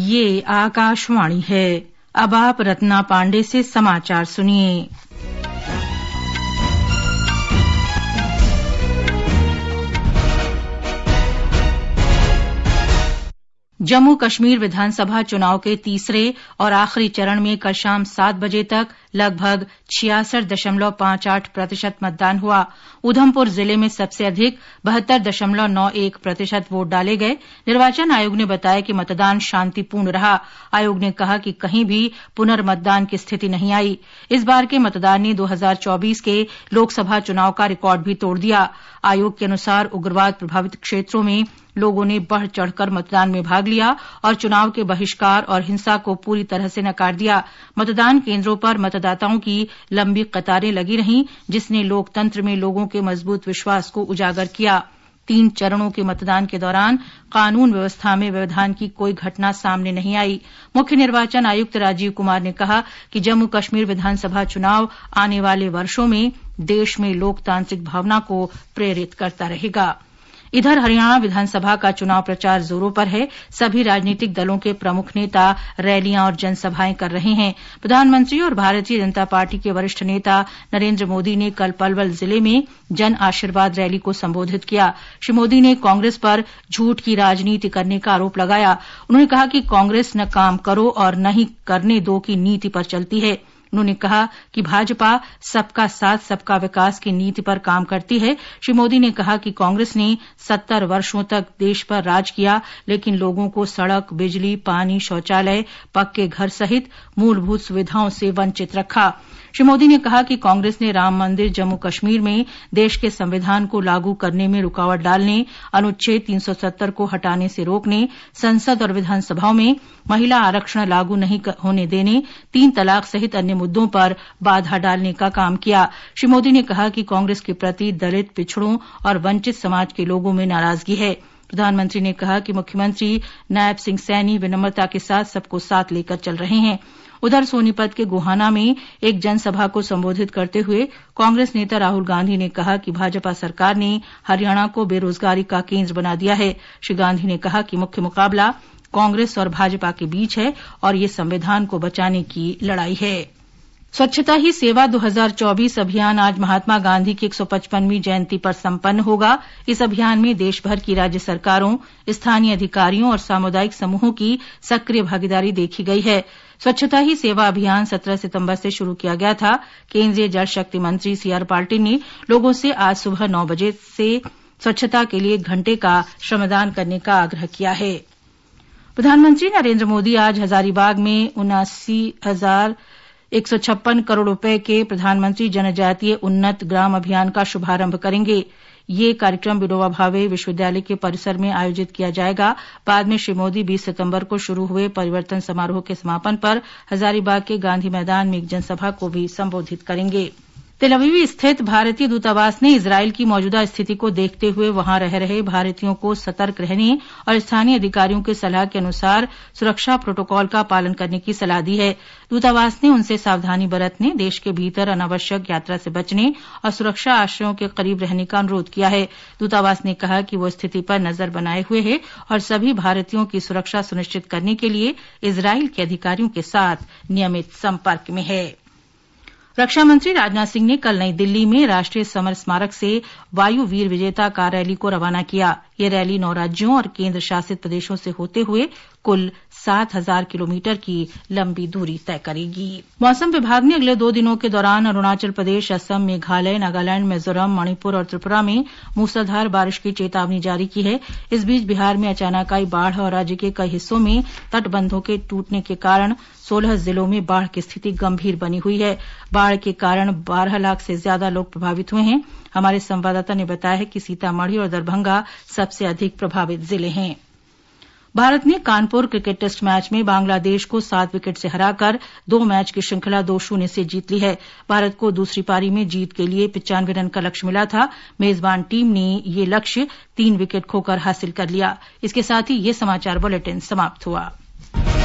ये आकाशवाणी है। अब आप रत्ना पांडे से समाचार सुनिए। जम्मू कश्मीर विधानसभा चुनाव के तीसरे और आखिरी चरण में कल शाम 7 बजे तक लगभग 66.58% मतदान हुआ। उधमपुर जिले में सबसे अधिक 72.91% वोट डाले गए। निर्वाचन आयोग ने बताया कि मतदान शांतिपूर्ण रहा। आयोग ने कहा कि कहीं भी पुनर्मतदान की स्थिति नहीं आई। इस बार के मतदान ने 2024 के लोकसभा चुनाव का रिकॉर्ड भी तोड़ दिया। आयोग के अनुसार उग्रवाद प्रभावित क्षेत्रों में लोगों ने बढ़ चढ़कर मतदान में भाग लिया और चुनाव के बहिष्कार और हिंसा को पूरी तरह से नकार दिया। मतदान केंद्रों पर मतदाताओं की लंबी कतारें लगी रहीं, जिसने लोकतंत्र में लोगों के मजबूत विश्वास को उजागर किया। 3 चरणों के मतदान के दौरान कानून व्यवस्था में व्यवधान की कोई घटना सामने नहीं आई। मुख्य निर्वाचन आयुक्त राजीव कुमार ने कहा कि जम्मू कश्मीर विधानसभा चुनाव आने वाले वर्षों में देश में लोकतांत्रिक भावना को प्रेरित करता रहेगा। इधर हरियाणा विधानसभा का चुनाव प्रचार जोरों पर है। सभी राजनीतिक दलों के प्रमुख नेता रैलियां और जनसभाएं कर रहे हैं। प्रधानमंत्री और भारतीय जनता पार्टी के वरिष्ठ नेता नरेंद्र मोदी ने कल पलवल जिले में जन आशीर्वाद रैली को संबोधित किया। श्री मोदी ने कांग्रेस पर झूठ की राजनीति करने का आरोप लगाया। उन्होंने कहा कि कांग्रेस न काम करो और न ही करने दो की नीति पर चलती है। उन्होंने कहा कि भाजपा सबका साथ सबका विकास की नीति पर काम करती है। श्री मोदी ने कहा कि कांग्रेस ने 70 वर्षों तक देश पर राज किया, लेकिन लोगों को सड़क, बिजली, पानी, शौचालय, पक्के घर सहित मूलभूत सुविधाओं से वंचित रखा। श्री मोदी ने कहा कि कांग्रेस ने राम मंदिर जम्मू कश्मीर में देश के संविधान को लागू करने में रुकावट डालने, अनुच्छेद 370 को हटाने से रोकने, संसद और विधानसभाओं में महिला आरक्षण लागू नहीं होने देने, 3 तलाक सहित अन्य मुद्दों पर बाधा डालने का काम किया। श्री मोदी ने कहा कि कांग्रेस के प्रति दलित, पिछड़ों और वंचित समाज के लोगों में नाराजगी है। प्रधानमंत्री ने कहा कि मुख्यमंत्री नायब सिंह सैनी विनम्रता के साथ सबको साथ लेकर चल रहे हैं। उधर सोनीपत के गोहाना में एक जनसभा को संबोधित करते हुए कांग्रेस नेता राहुल गांधी ने कहा कि भाजपा सरकार ने हरियाणा को बेरोजगारी का केंद्र बना दिया है। श्री गांधी ने कहा कि मुख्य मुकाबला कांग्रेस और भाजपा के बीच है और ये संविधान को बचाने की लड़ाई है। स्वच्छता ही सेवा 2024 अभियान आज महात्मा गांधी की 155वीं जयंती पर संपन्न होगा। इस अभियान में देश भर की राज्य सरकारों, स्थानीय अधिकारियों और सामुदायिक समूहों की सक्रिय भागीदारी देखी गई है। स्वच्छता ही सेवा अभियान 17 सितंबर से शुरू किया गया था। केंद्रीय जल शक्ति मंत्री सीआर पाटिल ने लोगों से आज सुबह 9 बजे से स्वच्छता के लिए 1 घंटे का श्रमदान करने का आग्रह किया है। प्रधानमंत्री नरेंद्र मोदी आज हजारीबाग में 79,156 करोड़ रुपए के प्रधानमंत्री जनजातीय उन्नत ग्राम अभियान का शुभारंभ करेंगे। ये कार्यक्रम विनोबा भावे विश्वविद्यालय के परिसर में आयोजित किया जाएगा। बाद में श्री मोदी 20 सितंबर को शुरू हुए परिवर्तन समारोह के समापन पर हजारीबाग के गांधी मैदान में एक जनसभा को भी संबोधित करेंगे। तेल अवीव स्थित भारतीय दूतावास ने इजरायल की मौजूदा स्थिति को देखते हुए वहां रह रहे भारतीयों को सतर्क रहने और स्थानीय अधिकारियों की सलाह के अनुसार सुरक्षा प्रोटोकॉल का पालन करने की सलाह दी है। दूतावास ने उनसे सावधानी बरतने, देश के भीतर अनावश्यक यात्रा से बचने और सुरक्षा आश्रयों के करीब रहने का अनुरोध किया है। दूतावास ने कहा कि वो स्थिति पर नजर बनाए हुए है और सभी भारतीयों की सुरक्षा सुनिश्चित करने के लिए इजरायल के अधिकारियों के साथ नियमित संपर्क में है। रक्षा मंत्री राजनाथ सिंह ने कल नई दिल्ली में राष्ट्रीय समर स्मारक से वायु वीर विजेता कार रैली को रवाना किया। ये रैली 9 राज्यों और केंद्र शासित प्रदेशों से होते हुए कुल 7,000 किलोमीटर की लंबी दूरी तय करेगी। मौसम विभाग ने अगले 2 दिनों के दौरान अरुणाचल प्रदेश, असम, मेघालय, नागालैंड, मिजोरम, मणिपुर और त्रिपुरा में मूसलाधार बारिश की चेतावनी जारी की है। इस बीच बिहार में अचानक आई बाढ़ और राज्य के कई हिस्सों में तटबंधों के टूटने के कारण 16 जिलों में बाढ़ की स्थिति गंभीर बनी हुई है। बाढ़ के कारण 12 लाख से ज्यादा लोग प्रभावित हुए हैं। हमारे संवाददाता ने बताया है कि सीतामढ़ी और दरभंगा सबसे अधिक प्रभावित जिले हैं। भारत ने कानपुर क्रिकेट टेस्ट मैच में बांग्लादेश को 7 विकेट से हराकर 2 मैच की श्रृंखला 2-0 से जीत ली है। भारत को दूसरी पारी में जीत के लिए 95 रन का लक्ष्य मिला था। मेजबान टीम ने ये लक्ष्य 3 विकेट खोकर हासिल कर लिया। इसके साथ ही ये समाचार बुलेटिन समाप्त हुआ।